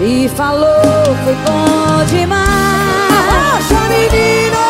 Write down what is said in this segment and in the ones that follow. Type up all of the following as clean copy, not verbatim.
e falou, foi bom demais. Arrocha, menino!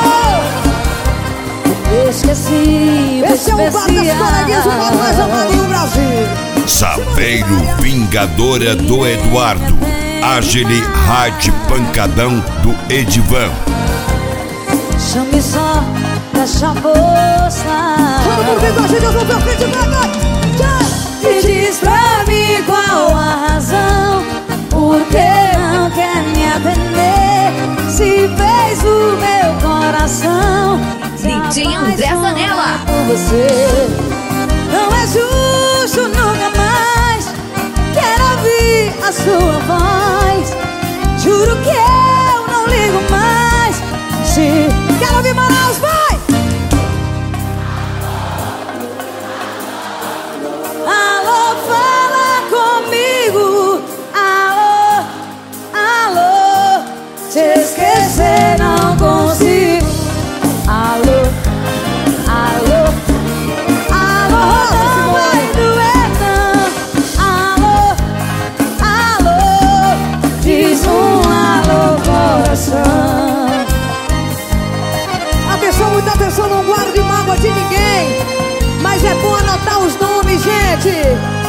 Esqueci, esse é o bar das coleguinhas, o bar mais amado do Brasil. Saveiro Vingadora do Eduardo. Agile Rádio Pancadão do Edivan. Chame só dessa força. Todo mundo vem com a gente, eu vou pra frente, vai! E diz pra mim qual a razão, por que não quer me atender, se fez o meu coração DJ André Zanella. por você. Não é justo, nunca mais quero ouvir a sua voz. Juro que eu não ligo mais. Se quero ouvir Manaus, vai! alô, fala comigo. Alô, alô, te esquecer não consigo. Alô, alô, alô, não vai doer não. Alô, alô, diz alô, coração. Atenção, muita atenção, não guarde mágoa de ninguém. Mas é bom anotar os nomes, gente.